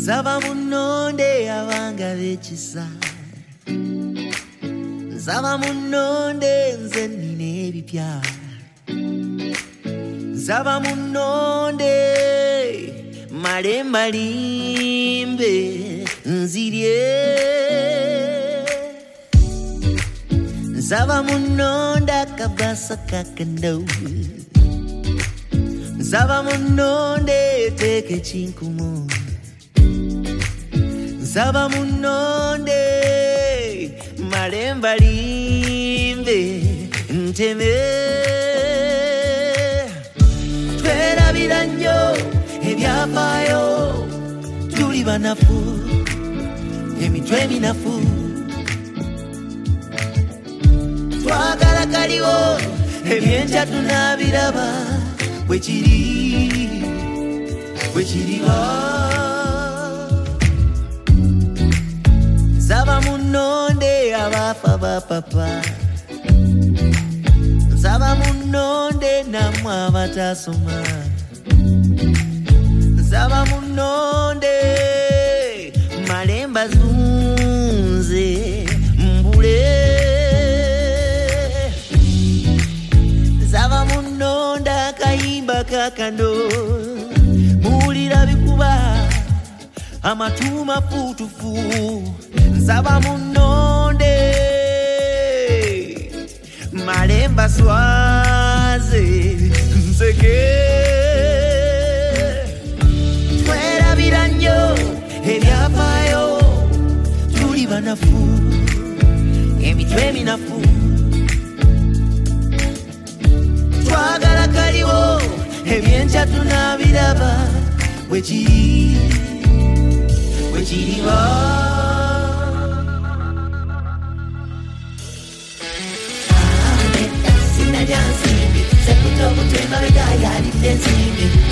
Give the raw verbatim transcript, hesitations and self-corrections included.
Zaba munonde abanga bechisa Zaba munonde nze nine ebipya Zaba munonde malemba limbe nzirye Zaba munonda kabasa kakando Zaba munonde teke chinkumu Zaba munonde malemba limbe nteme Twerabira nnyo ebyafaayo tuli banafu emitwe minafu twagala kaliwo ebyenkya tunabiraba bwekiri bwekiriba Zaba munonde abafa bapapa Zaba munonde namwe abatasoma Zaba munonde malemba zunze mbule Zaba munonda kayimba kakando mulira bikuba amatuma futufu Zaba munonde malemba swaze nzeke Twerabira nnyo ebyafaayo tuli banafu emitwe minafu twagala kaliwo ebyenkya tunabiraba bwekiri bwekiriba Sina jansimbi sekuto kutema begaya alidde nsimbi